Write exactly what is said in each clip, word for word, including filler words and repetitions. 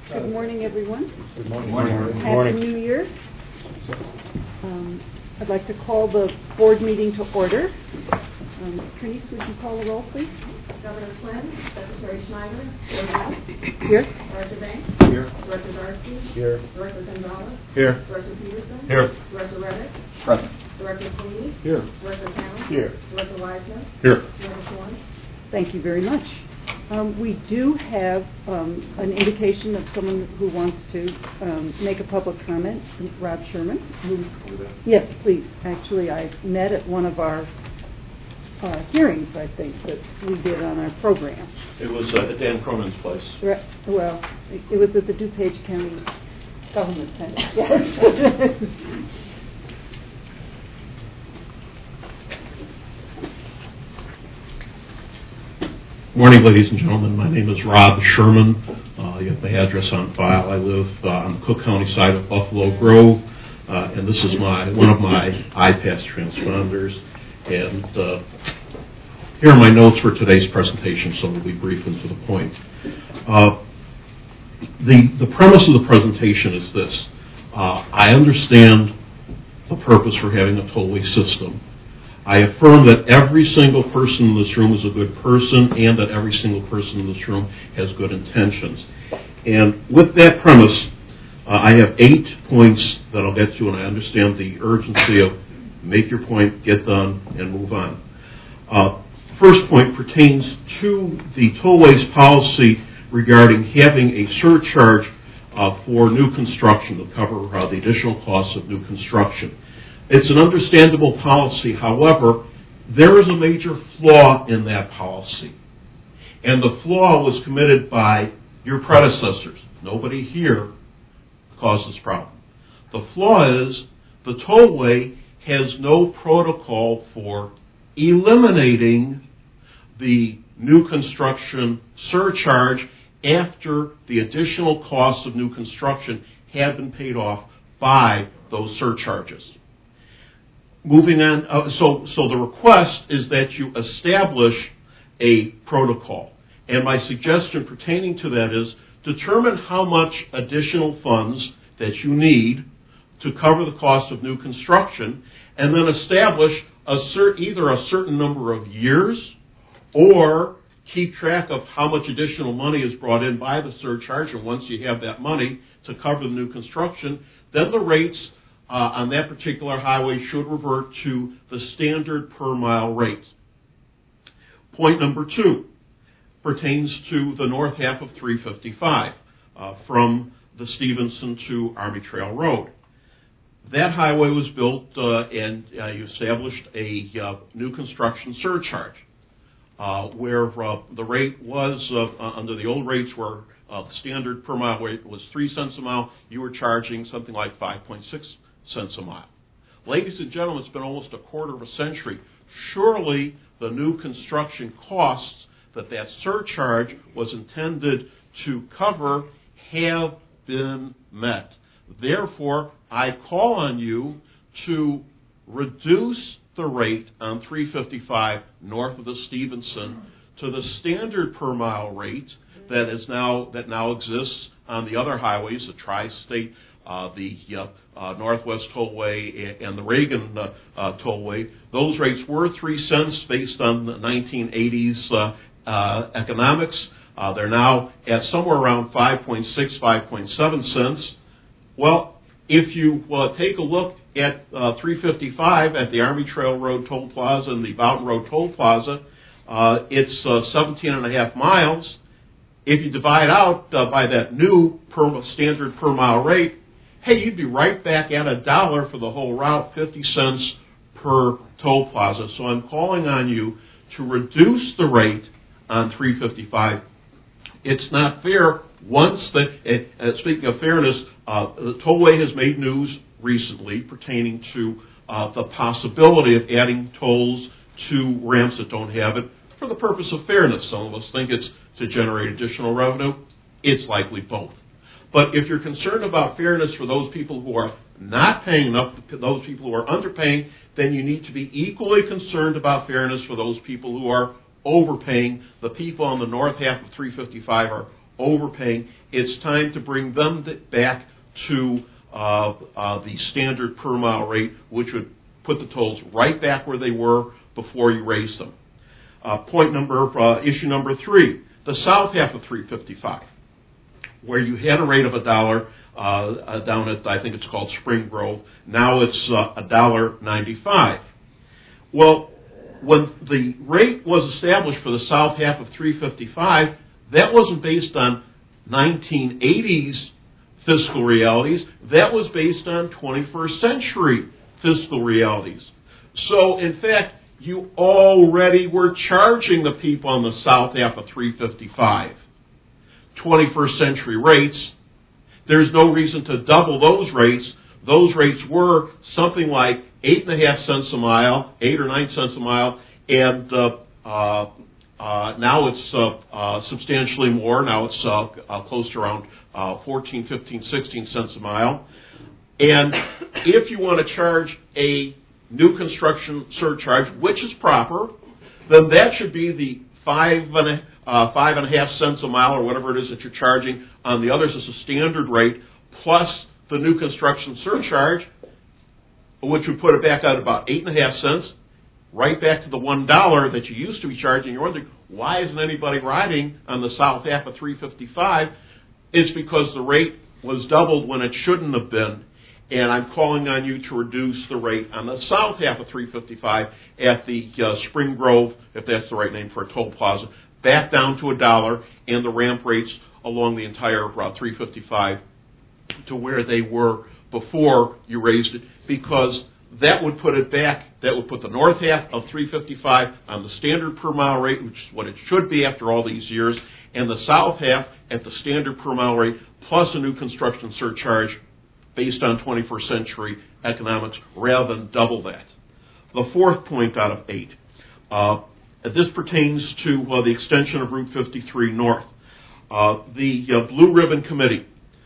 Good morning, everyone. Good morning. Good morning. Happy morning. New Year. Um, I'd like to call the board meeting to order. Um, Trinice, would you call the roll, please? Governor Flynn, Secretary Schneider, Director Here. Director Banks, Here. Director Darcy, Here. Director Gonzalez, Here. Director Peterson, Here. Director Reddick, Present. Director Director Sweeney, Here. Director Town, Here. Director Wiseman, Here. Director Schwartz. Thank you very much. Um, we do have um, an indication of someone who wants to um, make a public comment, Rob Sherman. Who, yes, please. Actually, I met at one of our uh, hearings, I think, that we did on our program. It was uh, at Dan Cronin's place. Right, well, it, it was at the DuPage County Government Center. Yes. Morning, ladies and gentlemen. My name is Rob Sherman. Uh, you have my address on file. I live uh, on the Cook County side of Buffalo Grove, uh, and this is my one of my I-PASS transponders. And uh, here are my notes for today's presentation, so we'll be brief and to the point. Uh, the the premise of the presentation is this: uh, I understand the purpose for having a tollway system. I affirm that every single person in this room is a good person and that every single person in this room has good intentions. And with that premise, uh, I have eight points that I'll get to, and I understand the urgency of make your point, get done, and move on. Uh, first point pertains to the tollways policy regarding having a surcharge uh, for new construction to cover uh, the additional costs of new construction. It's an understandable policy. However, there is a major flaw in that policy. And the flaw was committed by your predecessors. Nobody here caused this problem. The flaw is the tollway has no protocol for eliminating the new construction surcharge after the additional costs of new construction have been paid off by those surcharges. Moving on, uh, so, so the request is that you establish a protocol. And my suggestion pertaining to that is determine how much additional funds that you need to cover the cost of new construction, and then establish a cer- either a certain number of years or keep track of how much additional money is brought in by the surcharge. And once you have that money to cover the new construction, then the rates Uh, on that particular highway should revert to the standard per mile rate. Point number two pertains to the north half of three fifty-five uh, from the Stevenson to Army Trail Road. That highway was built uh, and uh, you established a uh, new construction surcharge uh, where uh, the rate was, uh, under the old rates where uh, the standard per mile rate was three cents a mile, you were charging something like five point six cents a mile. Ladies and gentlemen, it's been almost a quarter of a century. Surely the new construction costs that that surcharge was intended to cover have been met. Therefore, I call on you to reduce the rate on three fifty-five north of the Stevenson to the standard per mile rate that is now that now exists on the other highways, the tri-state, Uh, the uh, uh, Northwest Tollway and the Reagan uh, uh, Tollway. Those rates were three cents based on the nineteen eighties uh, uh, economics. Uh, they're now at somewhere around five point six, five point seven cents. Well, if you uh, take a look at uh, three fifty-five at the Army Trail Road Toll Plaza and the Boughton Road Toll Plaza, uh, it's uh, seventeen and a half miles. If you divide out uh, by that new per standard per mile rate, hey, you'd be right back at a dollar for the whole route, fifty cents per toll plaza. So I'm calling on you to reduce the rate on three fifty-five. It's not fair. Once the, uh, speaking of fairness, uh, the tollway has made news recently pertaining to uh, the possibility of adding tolls to ramps that don't have it for the purpose of fairness. Some of us think it's to generate additional revenue. It's likely both. But if you're concerned about fairness for those people who are not paying enough, those people who are underpaying, then you need to be equally concerned about fairness for those people who are overpaying. The people on the north half of three fifty-five are overpaying. It's time to bring them back to uh, uh, the standard per mile rate, which would put the tolls right back where they were before you raised them. Uh, point number, uh, issue number three, the south half of three fifty-five, where you had a rate of a dollar uh, uh, down at, I think it's called Spring Grove. Now it's a uh, dollar ninety-five. Well, when the rate was established for the south half of three fifty-five, that wasn't based on nineteen eighties fiscal realities. That was based on twenty-first century fiscal realities. So, in fact, you already were charging the people on the south half of three fifty-five twenty-first century rates. There's no reason to double those rates. Those rates were something like eight and a half cents a mile, eight or nine cents a mile, and uh, uh, uh, now it's uh, uh, substantially more. Now it's uh, uh, close to around uh, fourteen, fifteen, sixteen cents a mile. And if you want to charge a new construction surcharge, which is proper, then that should be the five and a, uh, five and a half cents a mile or whatever it is that you're charging on the others as a standard rate, plus the new construction surcharge, which would put it back at about eight and a half cents, right back to the one dollar that you used to be charging. You're wondering, why isn't anybody riding on the south half of three fifty-five? It's because the rate was doubled when it shouldn't have been. And I'm calling on you to reduce the rate on the south half of three fifty-five at the uh, Spring Grove, if that's the right name for a toll plaza, back down to a dollar, and the ramp rates along the entire Route three fifty-five to where they were before you raised it, because that would put it back, that would put the north half of three fifty-five on the standard per mile rate, which is what it should be after all these years, and the south half at the standard per mile rate, plus a new construction surcharge based on twenty-first century economics, rather than double that. The fourth point out of eight, uh, this pertains to uh, the extension of Route fifty-three North. Uh, the uh, Blue Ribbon Committee,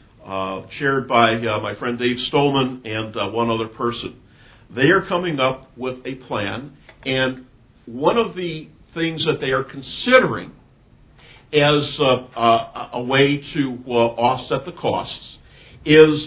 uh, chaired by uh, my friend Dave Stolman and uh, one other person, they are coming up with a plan, and one of the things that they are considering as uh, uh, a way to uh, offset the costs is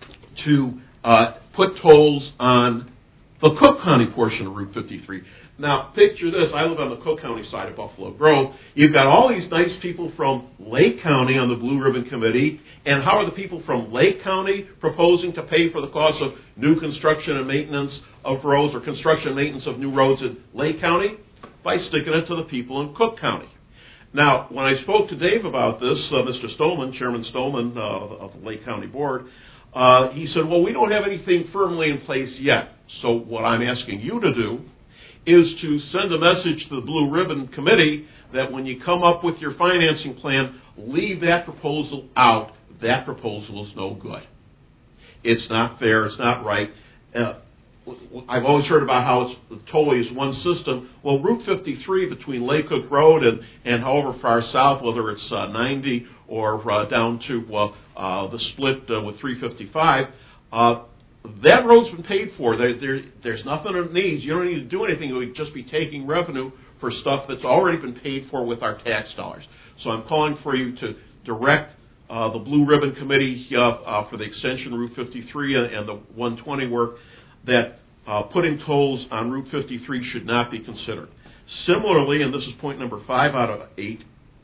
to uh, put tolls on the Cook County portion of Route fifty-three. Now, picture this. I live on the Cook County side of Buffalo Grove. You've got all these nice people from Lake County on the Blue Ribbon Committee, and how are the people from Lake County proposing to pay for the cost of new construction and maintenance of roads, or construction and maintenance of new roads in Lake County? By sticking it to the people in Cook County. Now, when I spoke to Dave about this, uh, Mister Stolman, Chairman Stolman uh, of the Lake County Board, Uh, he said, well, we don't have anything firmly in place yet. So what I'm asking you to do is to send a message to the Blue Ribbon Committee that when you come up with your financing plan, leave that proposal out. That proposal is no good. It's not fair. It's not right. Uh, I've always heard about how it's totally is one system. Well, Route fifty-three between Lake Cook Road and, and however far south, whether it's uh, ninety or uh, down to uh, uh, the split uh, with three fifty-five, uh, that road's been paid for. There, there, there's nothing it needs. You don't need to do anything. It would just be taking revenue for stuff that's already been paid for with our tax dollars. So I'm calling for you to direct uh, the Blue Ribbon Committee uh, uh, for the extension of Route fifty-three and, and the one twenty work that uh, putting tolls on Route fifty-three should not be considered. Similarly, and this is point number five out of eight,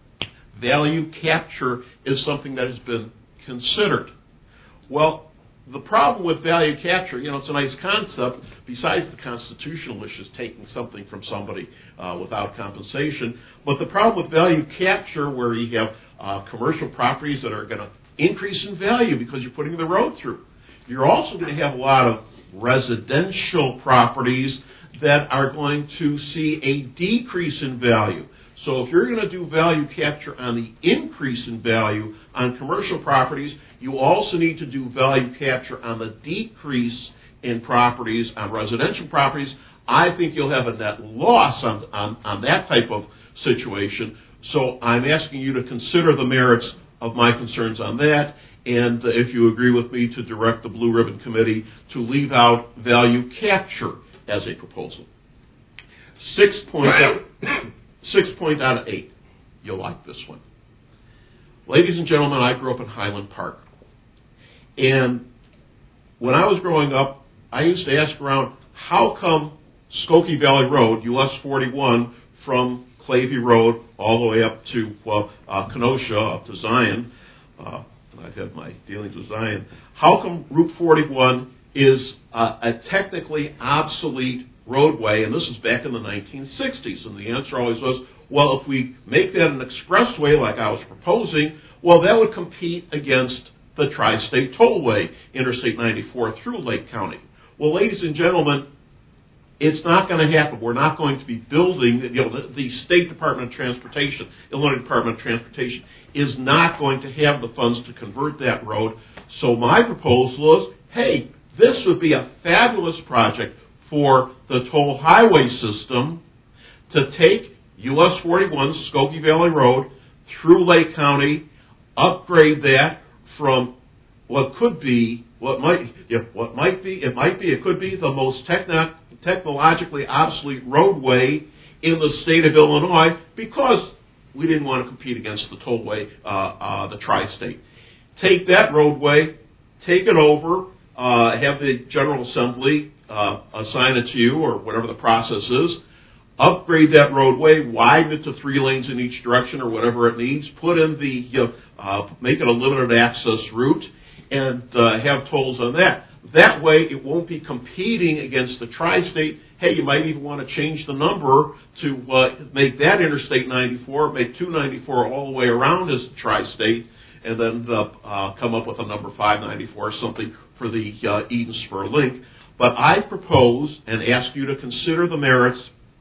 value capture is something that has been considered. Well, the problem with value capture, you know, it's a nice concept, besides the constitutional issues, taking something from somebody uh, without compensation. But the problem with value capture, where you have uh, commercial properties that are going to increase in value because you're putting the road through, you're also going to have a lot of residential properties that are going to see a decrease in value. So if you're going to do value capture on the increase in value on commercial properties, you also need to do value capture on the decrease in properties on residential properties. I think you'll have a net loss on, on, on that type of situation. So I'm asking you to consider the merits of my concerns on that, and uh, if you agree with me, to direct the Blue Ribbon Committee to leave out value capture as a proposal. Six point out, six point out of eight. You'll like this one. ladies and gentlemen, I grew up in Highland Park. And when I was growing up, I used to ask around, how come Skokie Valley Road, U S forty-one, from Clavey Road all the way up to well, uh, Kenosha, up to Zion, uh, I've had my dealings with Zion, how come Route forty-one is uh, a technically obsolete roadway, and this is back in the nineteen sixties, and the answer always was, well, if we make that an expressway like I was proposing, well, that would compete against the Tri-State Tollway, Interstate ninety-four through Lake County. Well, ladies and gentlemen, it's not going to happen. We're not going to be building, you know, the, the State Department of Transportation, Illinois Department of Transportation, is not going to have the funds to convert that road. So my proposal is, hey, this would be a fabulous project for the toll highway system to take U S forty-one, Skokie Valley Road, through Lake County, upgrade that from what could be, what might, if what might be, it might be, it could be the most techno- technologically obsolete roadway in the state of Illinois, because we didn't want to compete against the tollway, uh, uh, the tri-state. Take that roadway, take it over, uh, have the General Assembly uh, assign it to you, or whatever the process is, upgrade that roadway, widen it to three lanes in each direction or whatever it needs, put in the, uh, uh, make it a limited access route, and uh, have tolls on that. That way it won't be competing against the tri-state. Hey, you might even want to change the number to uh, make that Interstate ninety-four, make two ninety-four all the way around as the tri-state, and then uh, uh, come up with a number five ninety-four or something for the uh, Eden Spur link. But I propose and ask you to consider the merits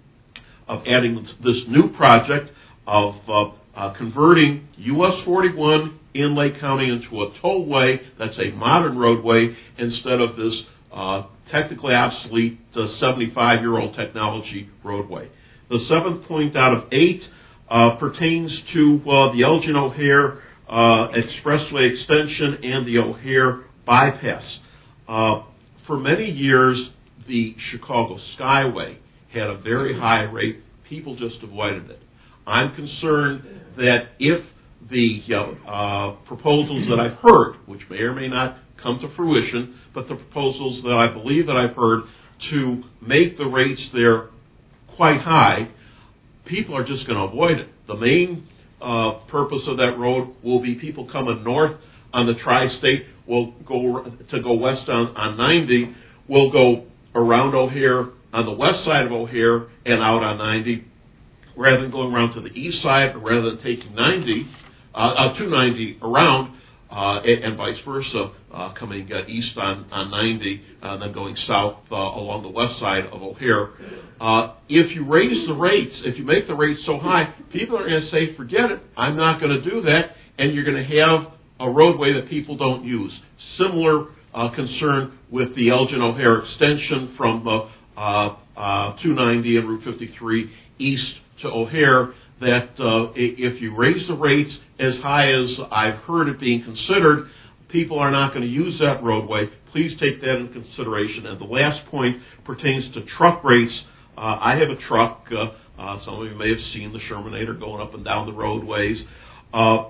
of adding this new project of uh, uh, converting U S forty-one in Lake County into a tollway that's a modern roadway instead of this uh, technically obsolete uh, seventy-five-year-old technology roadway. The seventh point out of eight uh, pertains to uh, the Elgin O'Hare uh, Expressway extension and the O'Hare bypass. Uh, for many years, the Chicago Skyway had a very high rate. People just avoided it. I'm concerned that if the uh, uh, proposals that I've heard, which may or may not come to fruition, but the proposals that I believe that I've heard to make the rates there quite high, people are just going to avoid it. The main uh, purpose of that road will be people coming north on the tri-state will go to go west on, on ninety, will go around O'Hare on the west side of O'Hare and out on ninety, rather than going around to the east side, or rather than taking ninety, uh, uh, two ninety around, uh, and, and vice versa, uh, coming uh, east on, on ninety, and uh, then going south uh, along the west side of O'Hare. Uh, if you raise the rates, if you make the rates so high, people are going to say, forget it, I'm not going to do that, and you're going to have a roadway that people don't use. Similar uh, concern with the Elgin O'Hare extension from uh, uh, uh, two ninety and Route fifty-three east to O'Hare, that uh, if you raise the rates as high as I've heard it being considered, people are not going to use that roadway. Please take that into consideration. And the last point pertains to truck rates. Uh, I have a truck. Uh, uh, some of you may have seen the Shermanator going up and down the roadways. Uh,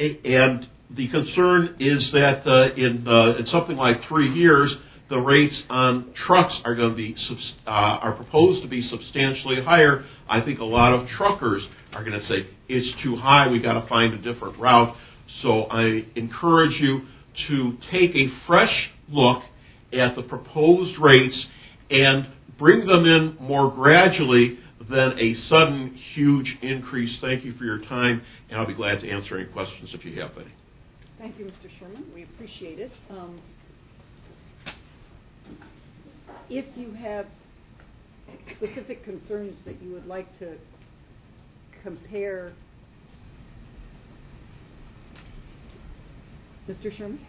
and the concern is that uh, in, uh, in something like three years, the rates on trucks are going to be uh, are proposed to be substantially higher. I think a lot of truckers are going to say it's too high. We got to find a different route. So I encourage you to take a fresh look at the proposed rates and bring them in more gradually than a sudden huge increase. Thank you for your time, and I'll be glad to answer any questions if you have any. Thank you, Mister Sherman. We appreciate it. Um, if you have specific concerns that you would like to compare, Mister Sherman?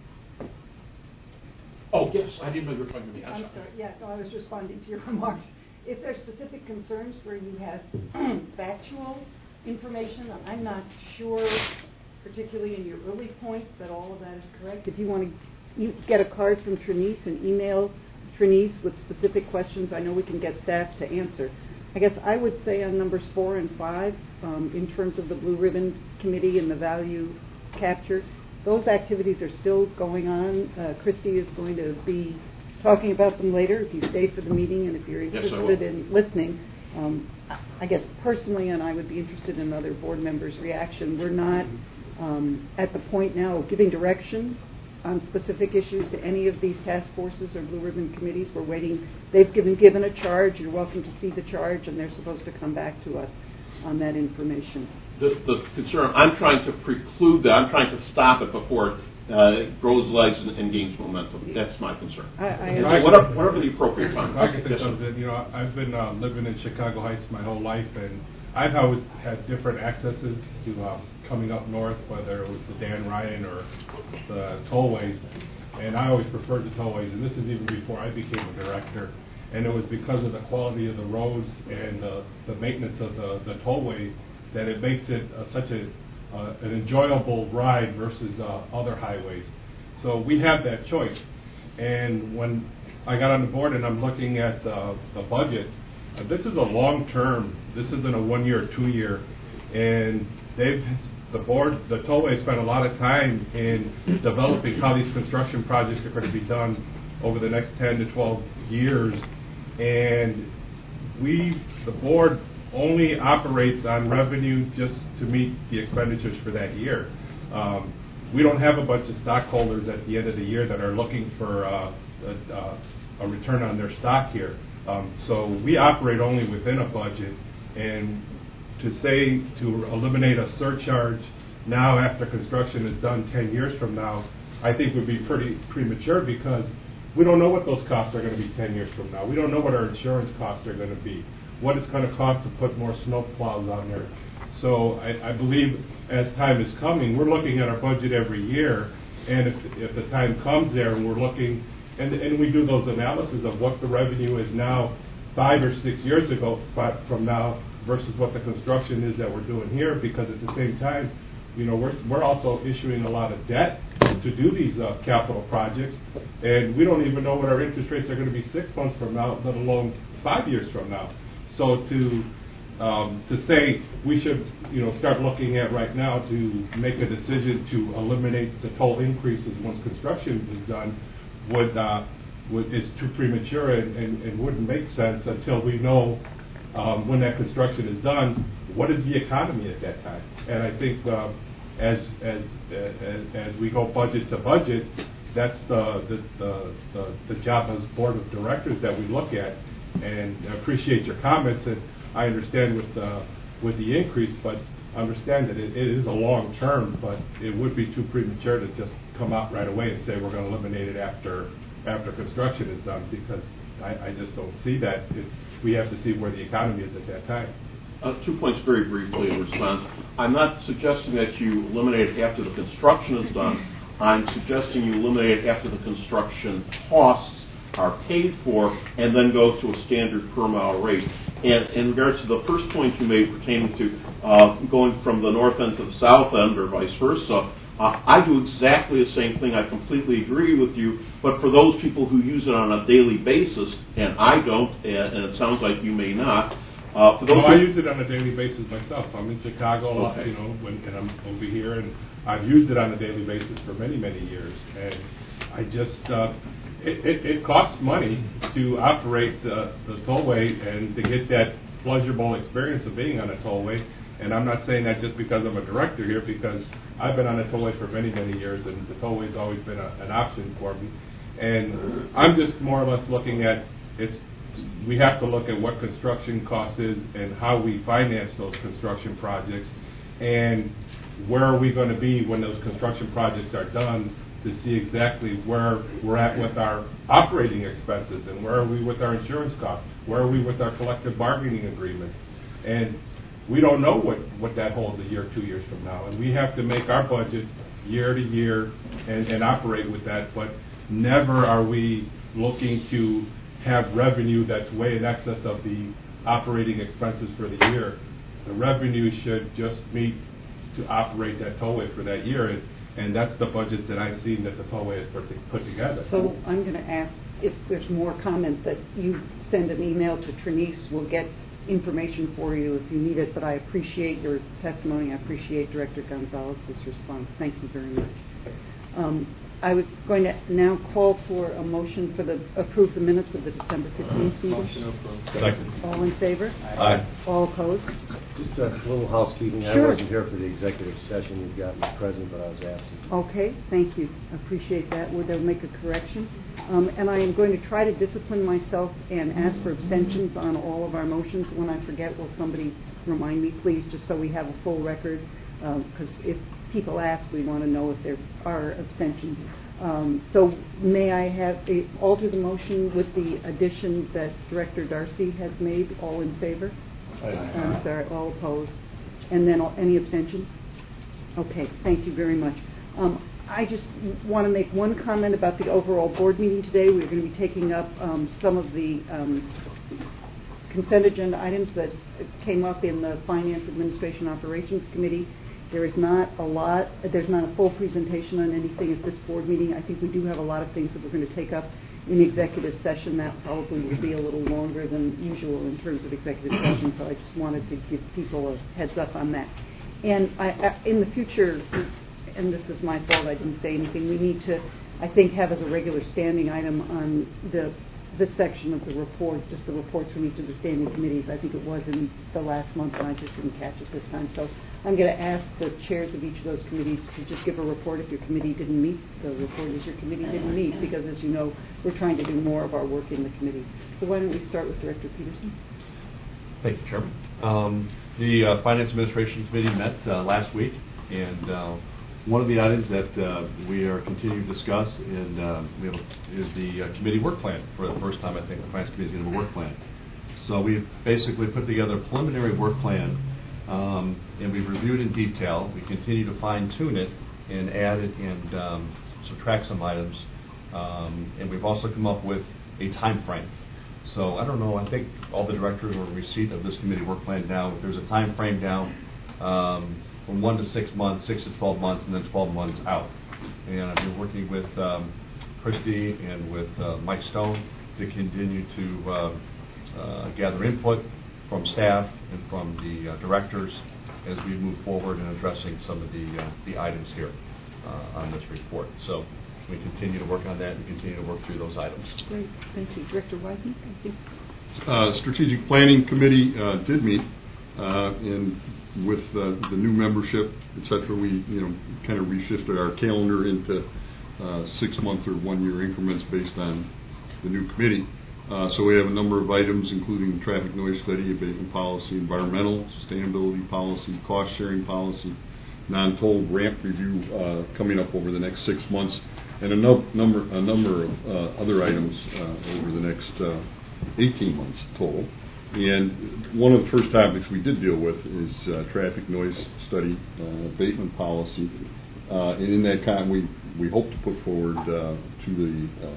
Oh, yes, I didn't know you were talking to me. I'm, I'm sorry. Yeah, no, I was responding to your remarks. If there are specific concerns where you have factual information, I'm not sure, particularly in your early points, that all of that is correct. If you want to you get a card from Trinice and email Trinice with specific questions, I know we can get staff to answer. I guess I would say on numbers four and five, um, in terms of the Blue Ribbon Committee and the value capture. Those activities are still going on. Uh, Christy is going to be talking about them later if you stay for the meeting and if you're Yes, I interested will. in listening. Um, I guess personally, and I would be interested in other board members' reaction, we're not um, at the point now of giving direction on specific issues to any of these task forces or blue ribbon committees. We're waiting. They've given given a charge. You're welcome to see the charge, and they're supposed to come back to us on that information. The, the concern, I'm trying to preclude that. I'm trying to stop it before it uh, grows legs and, and gains momentum. That's my concern. I, I And so I- whatever, whatever the appropriate time. I can say Yes, sir. something. You know, I've been uh, living in Chicago Heights my whole life, and I've always had different accesses to uh, coming up north, whether it was the Dan Ryan or the tollways. And I always preferred the tollways, and this is even before I became a director. And it was because of the quality of the roads and uh, the maintenance of the, the tollway that it makes it uh, such a uh, an enjoyable ride versus uh, other highways. So we have that choice. And when I got on the board and I'm looking at uh, the budget, uh, this is a long term. This isn't a one year or two year. And they've the board, the tollway spent a lot of time in developing how these construction projects are going to be done over the next ten to twelve years. And we, the board, only operates on revenue just to meet the expenditures for that year. Um, we don't have a bunch of stockholders at the end of the year that are looking for uh, a, a return on their stock here. Um, so we operate only within a budget, and to say to eliminate a surcharge now after construction is done ten years from now, I think would be pretty premature, because we don't know what those costs are going to be ten years from now. We don't know what our insurance costs are going to be, what it's going to cost to put more snow plows on there. So I, I believe as time is coming, we're looking at our budget every year, and if, if the time comes there and we're looking, and, and we do those analysis of what the revenue is now five or six years ago from now versus what the construction is that we're doing here, because at the same time, you know, we're, we're also issuing a lot of debt to do these uh, capital projects, and we don't even know what our interest rates are going to be six months from now, let alone five years from now. So to um, to say we should, you know, start looking at right now to make a decision to eliminate the toll increases once construction is done would uh, would is too premature and, and, and wouldn't make sense until we know um, when that construction is done, what is the economy at that time. And I think uh, as as as as we go budget to budget, that's the the the, the, the job as board of directors that we look at. And I appreciate your comments, and I understand with uh, with the increase, but understand that it, it is a long term. But it would be too premature to just come out right away and say we're going to eliminate it after after construction is done, because I, I just don't see that. It, we have to see where the economy is at that time. Uh, two points very briefly in response. I'm not suggesting that you eliminate it after the construction is done. I'm suggesting you eliminate it after the construction costs are paid for and then go to a standard per mile rate. And in regards to the first point you made pertaining to uh, going from the north end to the south end or vice versa, uh, I do exactly the same thing. I completely agree with you. But for those people who use it on a daily basis, and I don't, and, and it sounds like you may not, Uh, for those well, I use it on a daily basis myself. I'm in Chicago, okay. you know, when, and I'm over here, and I've used it on a daily basis for many, many years. And I just, uh, it, it, it costs money to operate uh, the tollway and to get that pleasurable experience of being on a tollway. And I'm not saying that just because I'm a director here, because I've been on a tollway for many, many years, and the tollway's always been a, an option for me. And I'm just more or less looking at it's. We have to look at what construction cost is and how we finance those construction projects, and where are we going to be when those construction projects are done, to see exactly where we're at with our operating expenses, and where are we with our insurance costs, where are we with our collective bargaining agreements. And we don't know what, what that holds a year or two years from now, and we have to make our budget year to year and, and operate with that, but never are we looking to have revenue that's way in excess of the operating expenses for the year. The revenue should just meet to operate that tollway for that year, and, and that's the budget that I've seen that the tollway has put, put together. So I'm going to ask if there's more comment that you send an email to Trinice. We'll get information for you if you need it, but I appreciate your testimony. I appreciate Director Gonzalez's response. Thank you very much. Um, I was going to now call for a motion for the approve the minutes of the December fifteenth meeting. Motion approved. Second. All in favor? Aye. All opposed? Just a little housekeeping. I Sure. wasn't here for the executive session. You've got me present, but I was absent. Okay, thank you. Appreciate that. Would they make a correction? Um, and I am going to try to discipline myself and ask for abstentions on all of our motions. When I forget, will somebody remind me, please, just so we have a full record? Because um, if people ask, we want to know if there are abstentions. Um, so may I have a, alter the motion with the addition that Director Darcy has made? All in favor? Aye. I'm sorry, all opposed. And then all, any abstentions? Okay, thank you very much. Um, I just want to make one comment about the overall board meeting today. We're going to be taking up um, some of the um, consent agenda items that came up in the Finance Administration Operations Committee. There is not a lot, there's not a full presentation on anything at this board meeting. I think we do have a lot of things that we're going to take up in executive session. That probably will be a little longer than usual in terms of executive session, so I just wanted to give people a heads up on that. And I, I, in the future, and this is my fault, I didn't say anything, we need to, I think, have as a regular standing item on the this section of the report, just the reports from each of the standing committees. I think it was in the last month, and I just didn't catch it this time. So I'm going to ask the chairs of each of those committees to just give a report if your committee didn't meet. The report is your committee didn't meet, because, as you know, we're trying to do more of our work in the committee. So why don't we start with Director Peterson? Thank you, Chairman. Um, the uh, Finance Administration Committee met uh, last week, and uh, one of the items that uh, we are continuing to discuss and, uh, we have a, is the uh, committee work plan. For the first time, I think the Finance Committee is going to have a work plan. So we've basically put together a preliminary work plan, um, and we've reviewed in detail. We continue to fine-tune it and add it and um, subtract some items. Um, and we've also come up with a time frame. So I don't know, I think all the directors are in receipt of this committee work plan now. There's a time frame down um, from one to six months, six to twelve months, and then twelve months out. And I've been working with um, Christy and with uh, Mike Stone to continue to uh, uh, gather input from staff and from the uh, directors as we move forward in addressing some of the uh, the items here uh, on this report. So we continue to work on that and continue to work through those items. Great, thank you. Director Wiseman, thank you. Uh, Strategic Planning Committee uh, did meet, uh, and with uh, the new membership, et cetera, we you know kind of reshifted our calendar into uh, six-month or one-year increments based on the new committee. Uh, so we have a number of items, including traffic noise study, abatement policy, environmental sustainability policy, cost-sharing policy, non-toll ramp review uh, coming up over the next six months, and a no number a number of uh, other items uh, over the next uh, eighteen months total. And one of the first topics we did deal with is uh, traffic noise study, uh, abatement policy. Uh, and in that time, we, we hope to put forward uh, to the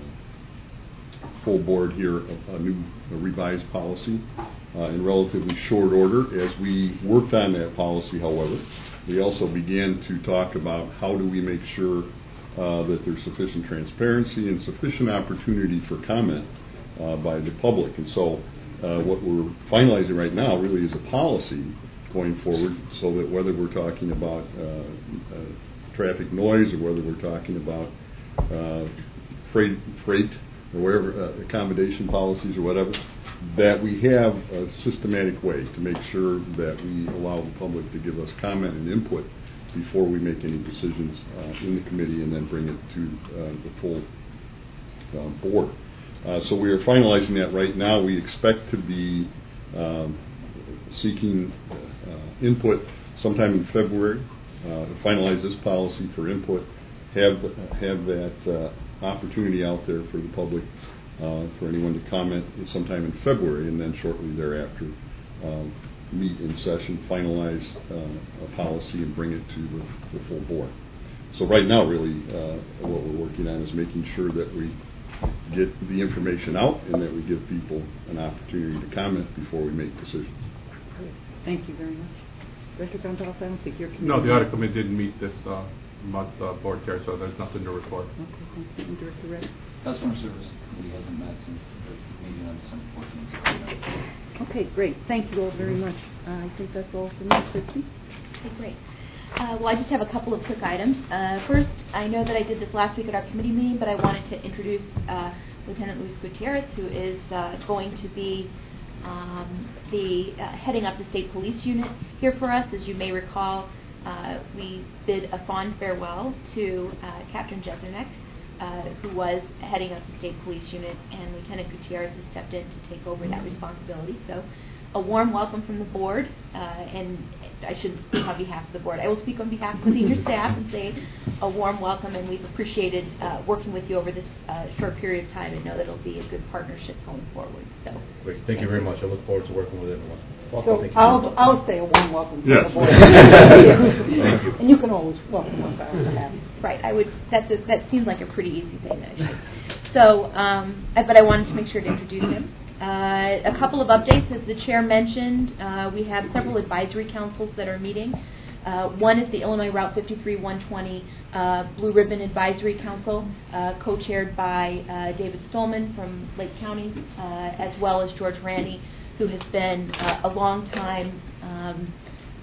uh, full board here a, a new a revised policy uh, in relatively short order. As we worked on that policy, however, we also began to talk about how do we make sure uh, that there's sufficient transparency and sufficient opportunity for comment uh, by the public. And so Uh, what we're finalizing right now really is a policy going forward, so that whether we're talking about uh, uh, traffic noise or whether we're talking about uh, freight, freight or wherever uh, accommodation policies or whatever, that we have a systematic way to make sure that we allow the public to give us comment and input before we make any decisions uh, in the committee and then bring it to uh, the full uh, board. Uh, so we are finalizing that right now. We expect to be um, seeking uh, input sometime in February uh, to finalize this policy for input, have have that uh, opportunity out there for the public, uh, for anyone to comment sometime in February, and then shortly thereafter um, meet in session, finalize uh, a policy, and bring it to the, the full board. So right now, really, uh, what we're working on is making sure that we get the information out and that we give people an opportunity to comment before we make decisions. Great. Thank you very much. Director Gonzalez, I don't think your committee... No, the audit committee didn't meet this uh, month uh, board chair, so there's nothing to report. Okay, thank you, Director Red. Customer service committee hasn't met since the meeting on December fourteenth. Okay, great. Thank you all very much. Uh, I think that's all for me. Christy? Okay, great. Uh, well, I just have a couple of quick items. Uh, first, I know that I did this last week at our committee meeting, but I wanted to introduce uh, Lieutenant Luis Gutierrez, who is uh, going to be um, the uh, heading up the state police unit here for us. As you may recall, uh, we bid a fond farewell to uh, Captain Jeselnik, uh, who was heading up the state police unit, and Lieutenant Gutierrez has stepped in to take over that responsibility. So, a warm welcome from the board, uh, and I shouldn't speak on behalf of the board. I will speak on behalf of the senior staff and say a warm welcome, and we've appreciated uh, working with you over this uh, short period of time and know that it'll be a good partnership going forward. So, Great, thank you very much. I look forward to working with everyone. Welcome, So thank you. I'll, I'll say a warm welcome to Yes. the board. Thank you. And you can always welcome us on behalf. right, I would. That's a, that seems like a pretty easy thing. Actually. So, um, I- but I wanted to make sure to introduce him. Uh, a couple of updates, as the chair mentioned, uh, we have several advisory councils that are meeting. Uh, one is the Illinois Route fifty-three one twenty uh, Blue Ribbon Advisory Council, uh, co-chaired by uh, David Stolman from Lake County, uh, as well as George Randy, who has been uh, a long-time um,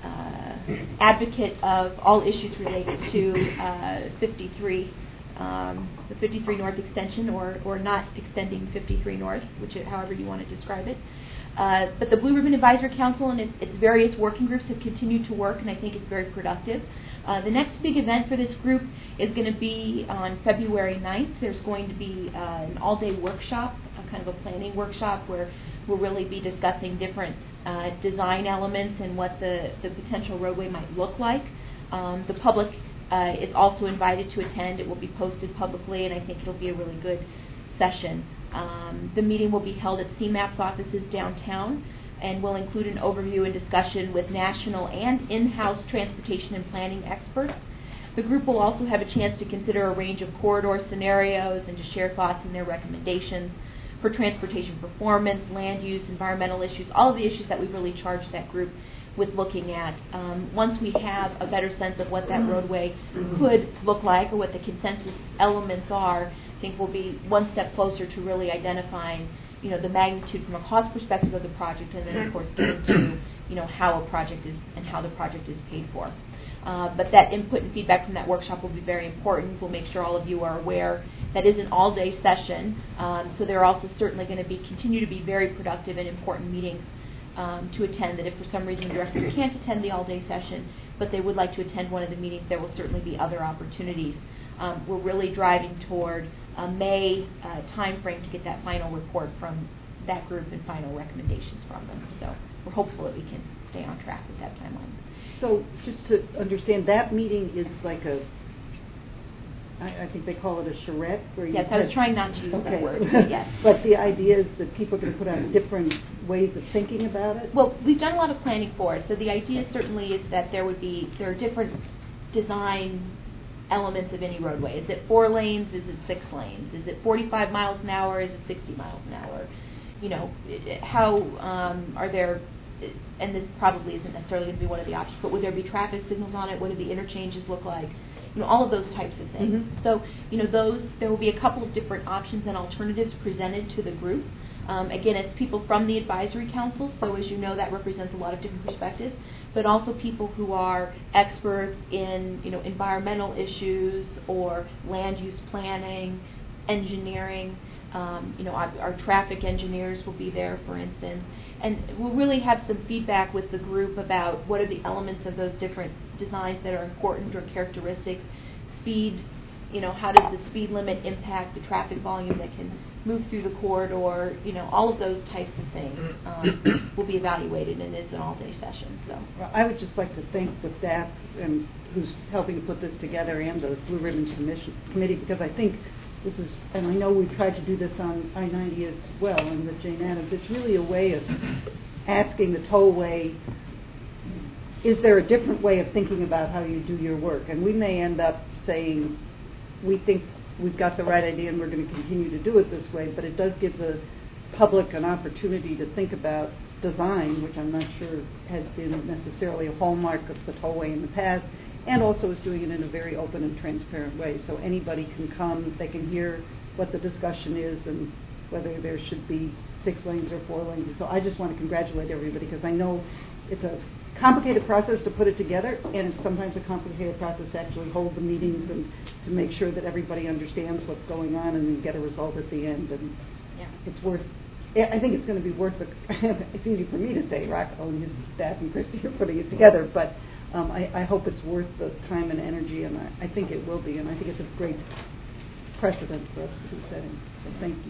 uh, advocate of all issues related to uh, fifty-three. Um, the fifty-three North extension, or, or not extending fifty-three North, which is, however you want to describe it. Uh, but the Blue Ribbon Advisory Council and its, its various working groups have continued to work, and I think it's very productive. Uh, the next big event for this group is going to be on February ninth. There's going to be uh, an all-day workshop, a kind of a planning workshop, where we'll really be discussing different uh, design elements and what the, the potential roadway might look like. Um, the public Uh, is also invited to attend. It will be posted publicly, and I think it'll be a really good session. Um, the meeting will be held at C MAP's offices downtown, and will include an overview and discussion with national and in-house transportation and planning experts. The group will also have a chance to consider a range of corridor scenarios and to share thoughts and their recommendations for transportation performance, land use, environmental issues, all of the issues that we've really charged that group with looking at. Um, once we have a better sense of what that roadway could look like, or what the consensus elements are, I think we'll be one step closer to really identifying, you know, the magnitude from a cost perspective of the project, and then of course getting to, you know, how a project is and how the project is paid for. Uh, but that input and feedback from that workshop will be very important. We'll make sure all of you are aware that is an all-day session. Um, so there are also certainly going to be continue to be very productive and important meetings Um, to attend, that if for some reason directors can't attend the all-day session, but they would like to attend one of the meetings, there will certainly be other opportunities. Um, we're really driving toward a May uh, time frame to get that final report from that group and final recommendations from them. So we're hopeful that we can stay on track with that timeline. So just to understand, that meeting is like a, I, I think they call it a charrette? Where you Yes, I was trying not to use okay. that word, but yes. But the idea is that people are going to put out different ways of thinking about it? Well, we've done a lot of planning for it. So the idea certainly is that there would be, there are different design elements of any roadway. Is it four lanes? Is it six lanes? Is it forty-five miles an hour? Is it sixty miles an hour? You know, how um, are there, and this probably isn't necessarily going to be one of the options, but would there be traffic signals on it? What do the interchanges look like? You know, all of those types of things. Mm-hmm. So, you know, those, there will be a couple of different options and alternatives presented to the group. Um, again, it's people from the advisory council, so as you know, that represents a lot of different perspectives, but also people who are experts in, you know, environmental issues or land use planning, engineering. Um, you know, our, our traffic engineers will be there, for instance, and we'll really have some feedback with the group about what are the elements of those different designs that are important or characteristics. Speed, you know, how does the speed limit impact the traffic volume that can move through the corridor? You know, all of those types of things um, will be evaluated, and it's an all-day session. So, well, I would just like to thank the staff and who's helping to put this together, and the Blue Ribbon Commission Committee, because I think this is, and I know we've tried to do this on I ninety as well, and with Jane Addams, it's really a way of asking the tollway, is there a different way of thinking about how you do your work? And we may end up saying, we think we've got the right idea and we're going to continue to do it this way, but it does give the public an opportunity to think about design, which I'm not sure has been necessarily a hallmark of the tollway in the past, and also is doing it in a very open and transparent way. So anybody can come, they can hear what the discussion is and whether there should be six lanes or four lanes. So I just want to congratulate everybody, because I know it's a complicated process to put it together, and it's sometimes a complicated process to actually hold the meetings and to make sure that everybody understands what's going on and then get a result at the end. And Yeah. it's worth, I think it's going to be worth it. It's easy for me to say, Rocco and his staff and Christy are putting it together, but um, I, I hope it's worth the time and energy, and I, I think it will be, and I think it's a great precedent for us to be setting. So thank you.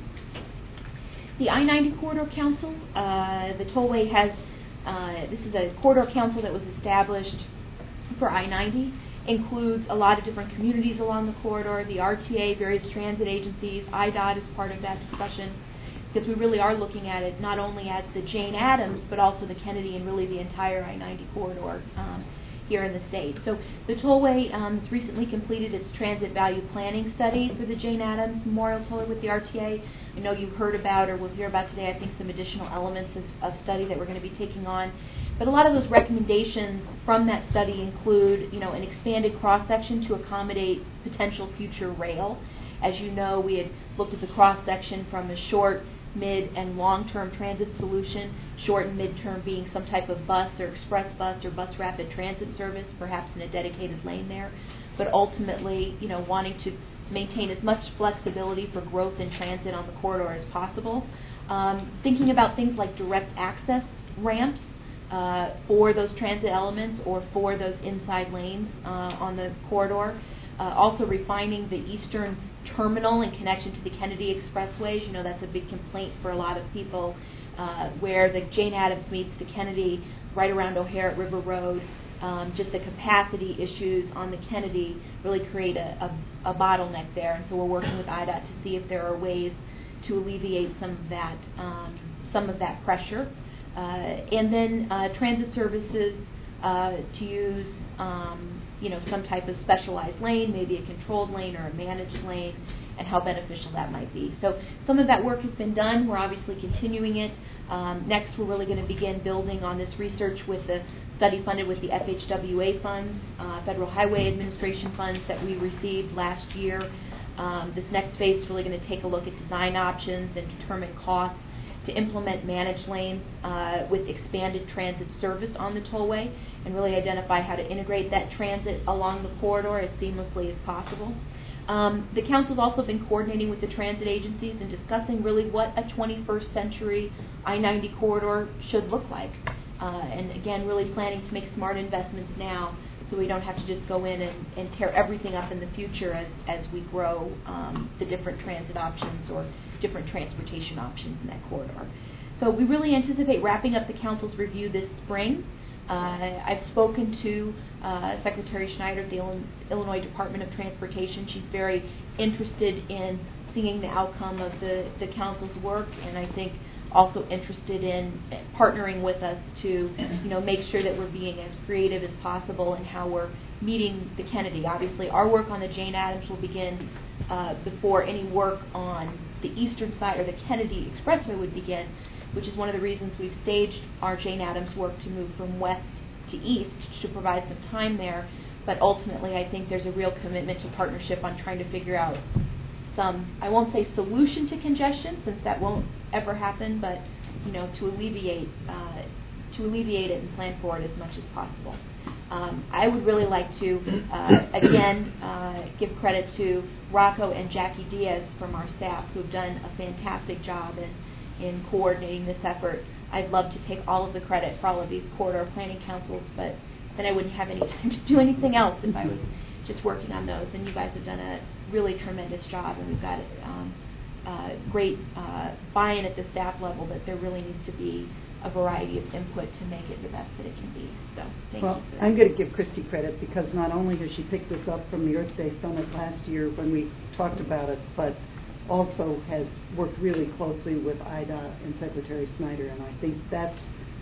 The I ninety Corridor Council, uh, the Tollway has, uh, this is a corridor council that was established for I ninety, includes a lot of different communities along the corridor, the R T A, various transit agencies, I D O T is part of that discussion, because we really are looking at it not only as the Jane Addams, but also the Kennedy and really the entire I ninety corridor um, here in the state. So the Tollway um, has recently completed its transit value planning study for the Jane Addams Memorial Tollway with the R T A. I know you've heard about, or will hear about today, I think, some additional elements of, of study that we're going to be taking on. But a lot of those recommendations from that study include, you know, an expanded cross-section to accommodate potential future rail. As you know, we had looked at the cross-section from a short, mid, and long-term transit solution, short and mid-term being some type of bus or express bus or bus rapid transit service, perhaps in a dedicated lane there, but ultimately, you know, wanting to maintain as much flexibility for growth in transit on the corridor as possible. Um, thinking about things like direct access ramps uh, for those transit elements or for those inside lanes uh, on the corridor. Uh, also refining the eastern terminal in connection to the Kennedy Expressways. You know, that's a big complaint for a lot of people, uh, where the Jane Addams meets the Kennedy right around O'Hare at River Road. Um, just the capacity issues on the Kennedy really create a, a, a bottleneck there. And so we're working with I D O T to see if there are ways to alleviate some of that, um, some of that pressure. Uh, and then uh, transit services uh, to use um, you know, some type of specialized lane, maybe a controlled lane or a managed lane, and how beneficial that might be. So some of that work has been done. We're obviously continuing it. Um, next, we're really going to begin building on this research with the study funded with the F H W A funds, uh, Federal Highway Administration funds that we received last year. Um, this next phase is really going to take a look at design options and determine costs to implement managed lanes uh, with expanded transit service on the tollway, and really identify how to integrate that transit along the corridor as seamlessly as possible. Um, the council's also been coordinating with the transit agencies and discussing really what a twenty-first century I ninety corridor should look like. Uh, and again, really planning to make smart investments now so we don't have to just go in and, and tear everything up in the future as, as we grow um, the different transit options or different transportation options in that corridor. So we really anticipate wrapping up the council's review this spring. Uh, I've spoken to uh, Secretary Schneider at the Illinois Department of Transportation. She's very interested in seeing the outcome of the, the council's work, and I think also interested in partnering with us to, you know, make sure that we're being as creative as possible in how we're meeting the Kennedy. Obviously, our work on the Jane Addams will begin uh, before any work on the eastern side or the Kennedy Expressway would begin, which is one of the reasons we've staged our Jane Addams work to move from west to east to provide some time there. But ultimately, I think there's a real commitment to partnership on trying to figure out some, I won't say solution to congestion, since that won't ever happen, but, you know, to alleviate uh, to alleviate it and plan for it as much as possible. Um, I would really like to, uh, again, uh, give credit to Rocco and Jackie Diaz from our staff, who have done a fantastic job in, in coordinating this effort. I'd love to take all of the credit for all of these corridor planning councils, but then I wouldn't have any time to do anything else if I was just working on those. And you guys have done a really tremendous job, and we've got um, uh, great uh, buy-in at the staff level, but there really needs to be a variety of input to make it the best that it can be. So thank well, you for that. I'm going to give Christy credit, because not only has she picked this up from the Earth Day Summit last year when we talked about it, but also has worked really closely with I D O T and Secretary Snyder, and I think that's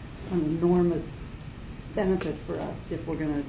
an enormous benefit for us if we're going to.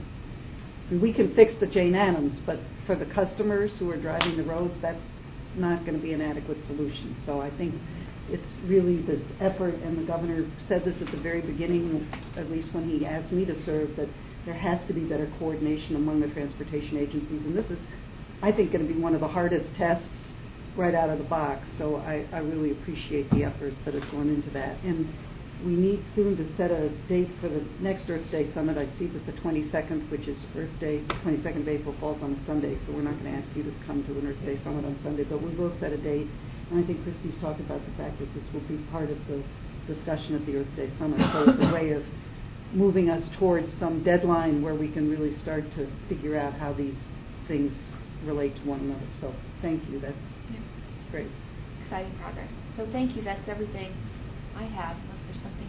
We can fix the Jane Addams, but for the customers who are driving the roads, that's not going to be an adequate solution. So I think it's really this effort, and the governor said this at the very beginning, at least when he asked me to serve, that there has to be better coordination among the transportation agencies, and this is, I think, going to be one of the hardest tests right out of the box, so I, I really appreciate the efforts that have gone into that. And we need soon to set a date for the next Earth Day Summit. I see that the twenty-second, which is Earth Day, twenty-second of April, falls on a Sunday, so we're not going to ask you to come to an Earth Day Summit on Sunday, but we will set a date. And I think Christy's talked about the fact that this will be part of the discussion at the Earth Day Summit, so it's a way of moving us towards some deadline where we can really start to figure out how these things relate to one another. So thank you. That's Yeah. great. Exciting progress. So thank you. That's everything I have, unless there's something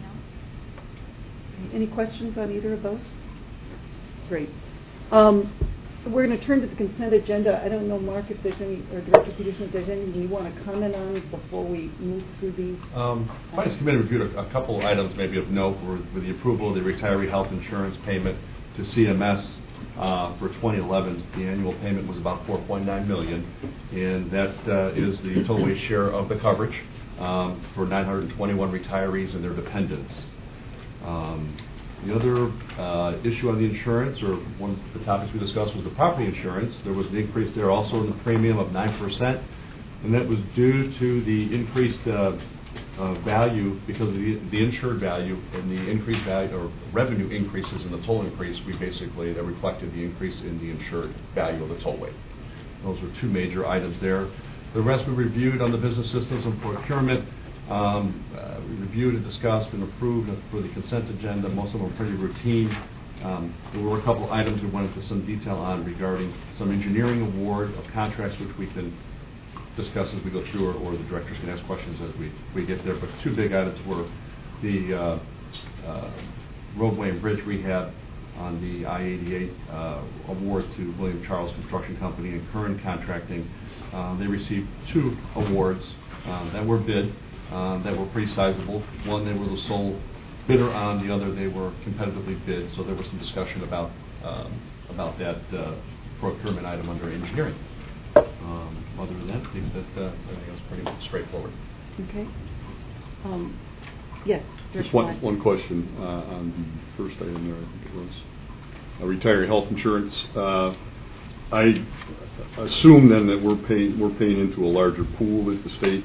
else. Any questions on either of those? Great. Um, we're going to turn to the consent agenda. I don't know, Mark, if there's any, or Director Peterson, if there's anything you want to comment on before we move through these. Um, Finance Committee reviewed a, a couple items maybe of note with, with the approval of the retiree health insurance payment to C M S uh, for twenty eleven. The annual payment was about four point nine million dollars, and that uh, is the total share of the coverage um, for nine hundred twenty-one retirees and their dependents. Um, The other uh, issue on the insurance, or one of the topics we discussed, was the property insurance. There was an increase there also in the premium of nine percent, and that was due to the increased uh, uh, value because of the, the insured value and the increased value or revenue increases in the toll increase. We basically, that reflected the increase in the insured value of the tollway. Those were two major items there. The rest we reviewed on the business systems and procurement. Um, uh, we reviewed and discussed and approved for the consent agenda. Most of them were pretty routine. Um, there were a couple of items we went into some detail on regarding some engineering award of contracts, which we can discuss as we go through, or, or the directors can ask questions as we, we get there. But two big items were the uh, uh, roadway and bridge rehab on the I eighty-eight uh, award to William Charles Construction Company and Curran Contracting. Uh, they received two awards uh, that were bid. Um, that were pretty sizable. One, they were the sole bidder on. The other, they were competitively bid. So there was some discussion about um, about that uh, procurement item under engineering. Um, other than that, I think that uh, I think it was pretty straightforward. Okay. Um, yes. Just one one question uh, on the first item there. I think it was uh, retiree health insurance. Uh, I assume then that we're paying we're paying into a larger pool that the state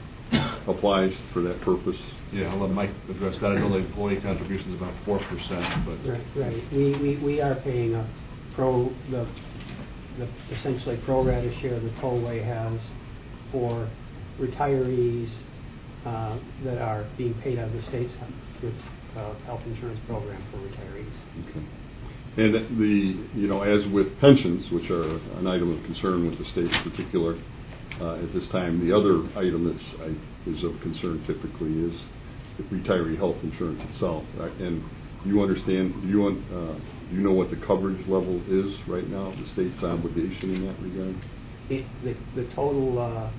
applies for that purpose. Yeah, I'll let Mike address that. I know the employee contribution is about four percent, but right, right. We, we we are paying a pro the the essentially pro rata share the tollway has for retirees uh, that are being paid out of the state's uh, health insurance program for retirees. Okay. And the you know as with pensions, which are an item of concern with the state in particular. Uh, at this time, the other item that's I, is of concern typically is the retiree health insurance itself. Right? And you understand? Do you uh, do you know what the coverage level is right now? The state's obligation in that regard? It, the the total uh,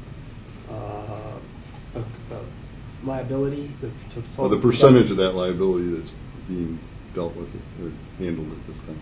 uh, of, of liability, the to total well, the percentage of that liability that's being dealt with or handled at this time.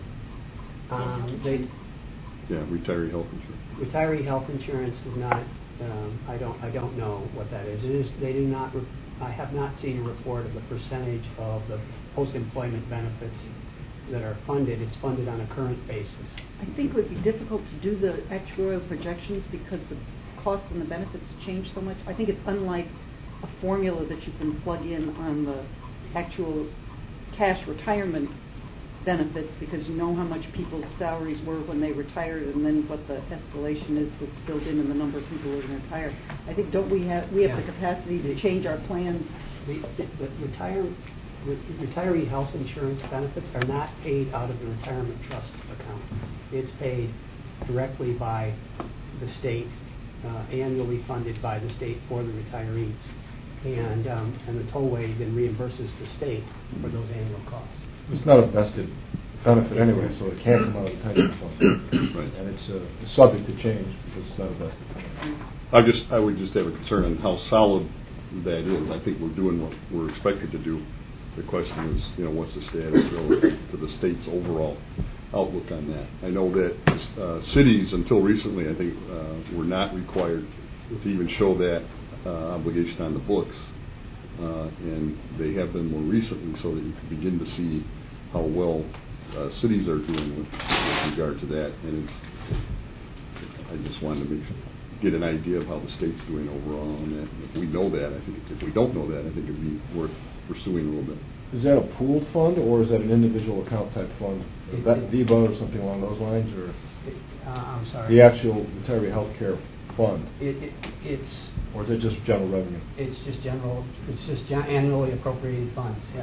Um, they. Yeah, retiree health insurance. Retiree health insurance is not. Um, I don't. I don't know what that is. It is. They do not. Re- I have not seen a report of the percentage of the post-employment benefits that are funded. It's funded on a current basis. I think it would be difficult to do the actuarial projections because the costs and the benefits change so much. I think it's unlike a formula that you can plug in on the actual cash retirement benefits, because you know how much people's salaries were when they retired, and then what the escalation is that's built in in the number of people who are going to retire. I think don't we have we have yeah. the capacity to change our plans? The, the, the retire, re- retiree health insurance benefits are not paid out of the retirement trust account. It's paid directly by the state, uh, annually funded by the state for the retirees, and um, and the tollway then reimburses the state for those annual costs. It's not a vested benefit anyway, so it can't come out of the pension fund. Right. And it's, uh, it's subject to change because it's not a vested benefit. I just, I would just have a concern on how solid that is. I think we're doing what we're expected to do. The question is, you know, what's the status relative to the state's overall outlook on that? I know that uh, cities, until recently, I think, uh, were not required to even show that uh, obligation on the books. Uh, and they have been more recently, so that you can begin to see how well uh, cities are doing with, with regard to that, and it's, I just wanted to make, get an idea of how the state's doing overall on that. If we know that, I think, if we don't know that, I think it'd be worth pursuing a little bit. Is that a pooled fund, or is that an individual account type fund? Is that V B A or something along those lines, or Uh, I'm sorry. the actual retiree health care fund? It, it, it's, Or is it just general revenue? it's just general, it's just gen- annually appropriated funds, yeah.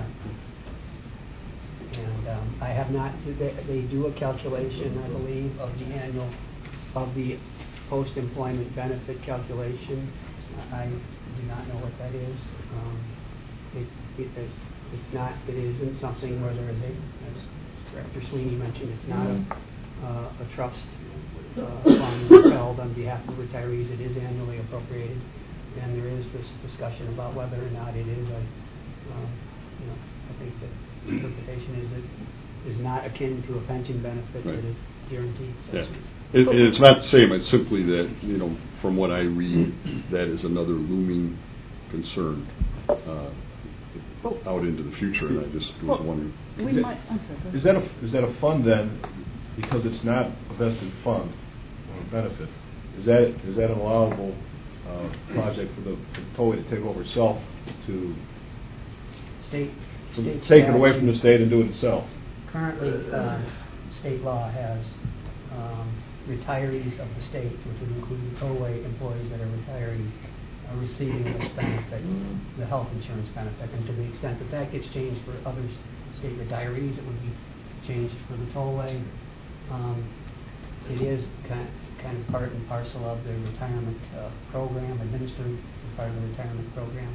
And um, I have not, they, they do a calculation, I believe, of the annual, of the post-employment benefit calculation. I do not know what that is. Um, it, it is, it's not, it isn't something where there is a, as Director Sweeney mentioned, it's not a, uh, a trust uh, fund held on behalf of retirees. It is annually appropriated, and there is this discussion about whether or not it is a, um, you know, I think that the interpretation is it is not akin to a pension benefit Right. that is guaranteed. Yeah. It, and it's not the same. It's simply that, you know, from what I read, that is another looming concern uh, out into the future, and I just was wondering. We Is might, I'm sorry, go ahead. Is that a, is that a fund then, because it's not a vested fund or a benefit, is that, is that an allowable uh, project for the for the tollway to take over itself, to State, to state take it away statute- from the state and do it itself? Currently, uh, state law has um, retirees of the state, which would include tollway employees that are retirees, are receiving this benefit, the health insurance benefit. And to the extent that that gets changed for other s- state retirees, it would be changed for the tollway. Um, It is kind kind of part and parcel of the retirement uh, program, administered as part of the retirement program.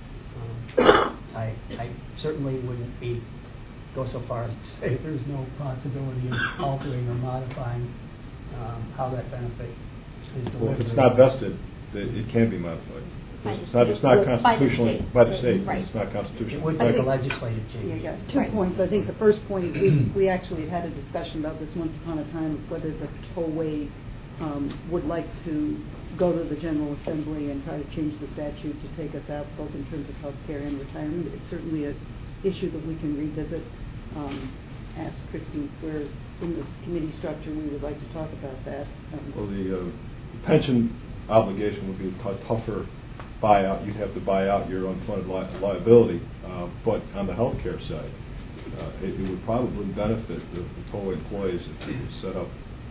Um, I, I certainly wouldn't be, go so far as to say there's no possibility of altering or modifying um, how that benefit is delivered. Well, if it's not vested, it it can be modified. It's not, it's not By the constitutionally, state. by the state, Right. it's not It constitutional. would I take a think- legislative change. Yeah, yeah, two Right. points. I think the first point is we, we actually had a discussion about this once upon a time, of whether the tollway um, would like to go to the General Assembly and try to change the statute to take us out, both in terms of health care and retirement. It's certainly an issue that we can revisit. Um, ask Christie where in the committee structure we would like to talk about that. Um, Well, the uh, pension obligation would be a t- tougher buyout. You'd have to buy out your unfunded li- liability. Uh, but on the health care side, uh, it, it would probably benefit the, the tollway employees if it was set up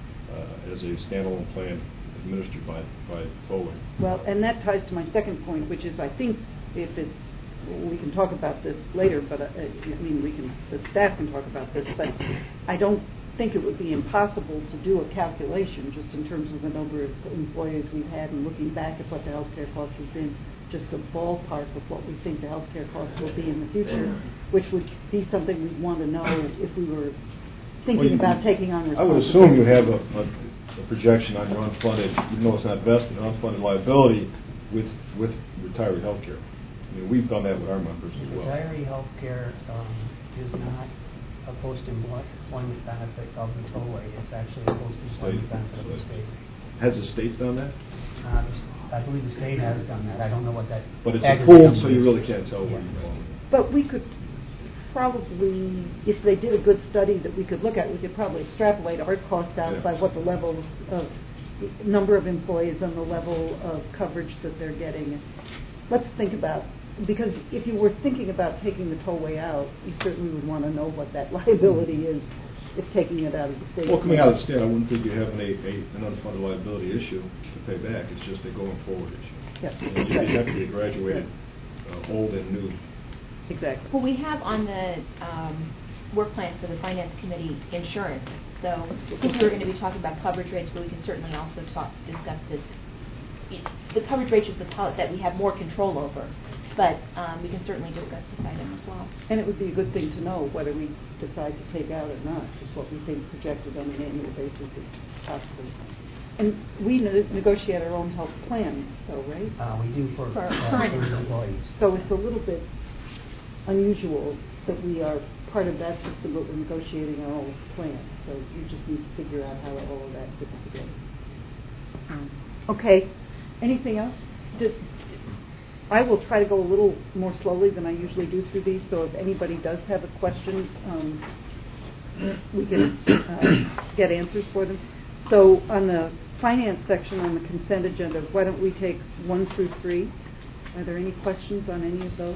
uh, as a standalone plan administered by, by tollway. Well, and that ties to my second point, which is I think if it's, we can talk about this later, but uh, I mean, we can, the staff can talk about this, but I don't think it would be impossible to do a calculation just in terms of the number of employees we've had and looking back at what the healthcare cost has been, just a ballpark of what we think the healthcare costs will be in the future, which would be something we'd want to know if we were thinking Well, you- about taking on I would responsibility. assume you have a, a, a projection on your unfunded, even though it's not vested, unfunded liability with, with retiree health care. I mean, we've done that with our members as well. Retiree health care um, is not a post-employment benefit of the tollway. It's actually a post-employment State. benefit of the state. Has the state done that? Uh, I believe the state has done that. I don't know what that. But it's a aggregate pool, number so you is. really can't tell where Yeah. you fall. But we could probably, if they did a good study that we could look at, we could probably extrapolate our cost out Yeah. by what the level of, number of employees and the level of coverage that they're getting. Let's think about, because if you were thinking about taking the tollway out, you certainly would want to know what that liability is if taking it out of the state. Well, coming out of the state, I wouldn't think you have an, a, a, an unfunded liability issue to pay back. It's just a going forward issue. Yes, You know, you have to be graduated, uh, old and new. exactly. Well, we have on the um, work plan for the Finance Committee insurance. So I think we were going to be talking about coverage rates, but we can certainly also talk, discuss this. The coverage rates is the part that we have more control over, but um, we can certainly discuss this item as well. And it would be a good thing to know whether we decide to take out or not, just what we think projected on an annual basis is possible. And we ne- negotiate our own health plan, though, right? Uh, we do for For uh, current current employees. employees. So it's a little bit unusual that we are part of that system, but we're negotiating our own plan. So you just need to figure out how all of that fits together. Okay. Anything else? Did, I will try to go a little more slowly than I usually do through these, so if anybody does have a question, um, we can uh, get answers for them. So on the finance section on the consent agenda, why don't we take one through three? Are there any questions on any of those?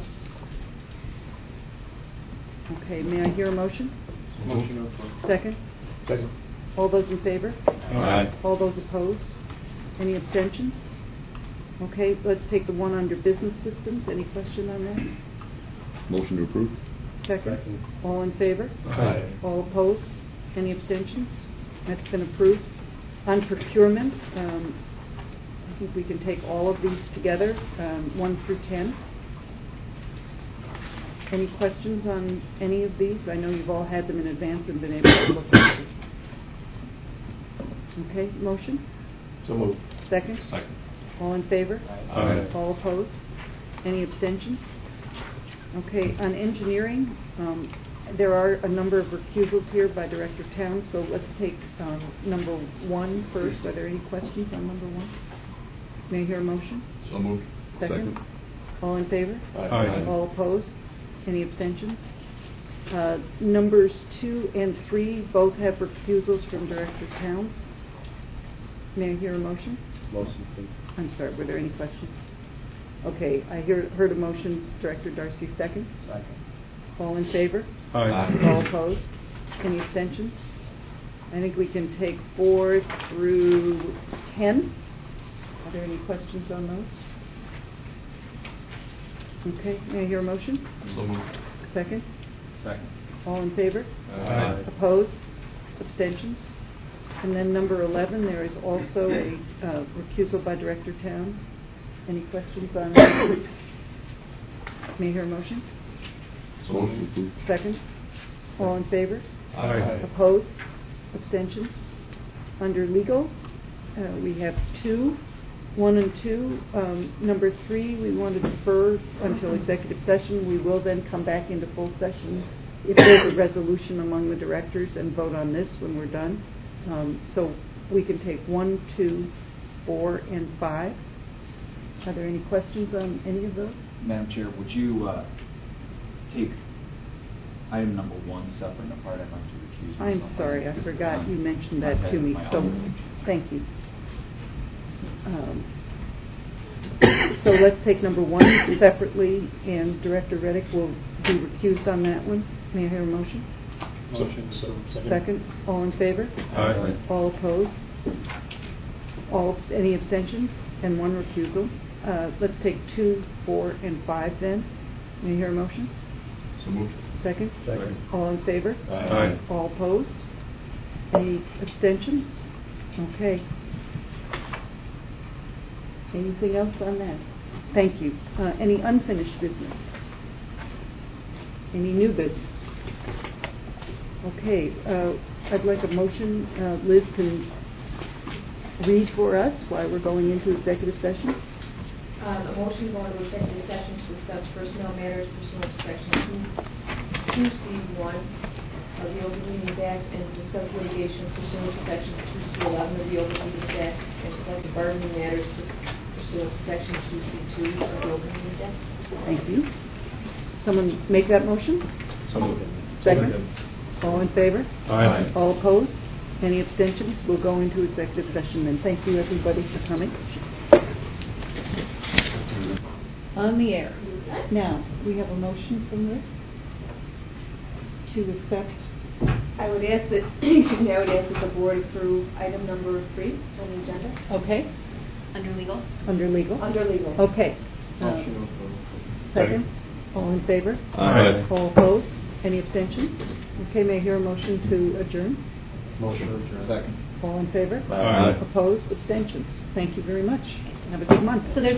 Okay, may I hear a motion? Motion approved. Second? Second. All those in favor? Aye. All those opposed? Any abstentions? Okay, let's take the one under business systems. Any question on that? Motion to approve? Second? Second. All in favor? Aye. All opposed? Any abstentions? That's been approved. On procurement, um, I think we can take all of these together, um, one through ten. Any questions on any of these? I know you've all had them in advance and been able to look at them. Okay, motion? So moved. Second? Second. All in favor? Aye. All opposed? Any abstentions? Okay, on engineering, um, there are a number of recusals here by Director Towns, so let's take um, number one first. Are there any questions on number one? May I hear a motion? So moved. Second? All in favor? Aye. All opposed? Any abstentions? Uh, Numbers two and three both have recusals from Director Towns. May I hear a motion? Motion, please. I'm sorry, were there any questions? Okay, I hear, heard a motion, Director Darcy, second. Second. All in favor? Aye. All opposed? Any abstentions? I think we can take four through ten. Are there any questions on those? Okay, may I hear a motion? So moved. Second. Second. All in favor? Aye. Opposed? Abstentions? And then number eleven, there is also a uh, recusal by Director Towns. Any questions on that? May I hear a motion? So Motion moved. approved. Second. All in favor? Aye. Opposed? Abstentions? Under legal, uh, we have two, one and two. Um, Number three, we want to defer until executive session. We will then come back into full session if there's a resolution among the directors and vote on this when we're done. Um, So we can take one, two, four, and five. Are there any questions on any of those? Madam Chair, would you uh, take item number one separate and apart? I'd like to recuse myself. I'm sorry, I forgot you mentioned that to me, so, thank you. Um, So let's take number one separately, and Director Reddick will be recused on that one. May I hear a motion? Motion. So, Second, all in favor? Aye. All opposed? All, any abstentions? And one recusal. Uh, Let's take two, four, and five then. May I hear a motion? So moved. Second? Second. All in favor? Aye. All opposed? Any abstentions? Okay. Anything else on that? Thank you. Uh, Any unfinished business? Any new business? Okay, uh, I'd like a motion, uh, Liz can read for us why we're going into executive session. Um, a motion to go into executive session to discuss personnel matters pursuant to section two, two C one of the Open Meetings Act and to discuss litigation pursuant to section two C eleven of the Open Meetings Act and collective bargaining matters pursuant to section two C two of the Open Meetings Act. Thank you. Someone make that motion? So moved. Second. All in favor? Aye. All opposed? Any abstentions? We'll go into executive session then. Thank you, everybody, for coming. On the air. Now, we have a motion from Liz to accept. I would ask that, excuse me, I would ask that the board approve item number three on the agenda. Okay, Under legal? under legal? Under legal. Okay. Uh, Motion approved. Second? All in favor? Aye. All opposed? Any abstentions? Okay, may I hear a motion to adjourn? Motion adjourned. Second. All in favor? Aye. Opposed? Abstentions? Thank you very much. Have a good month. So there's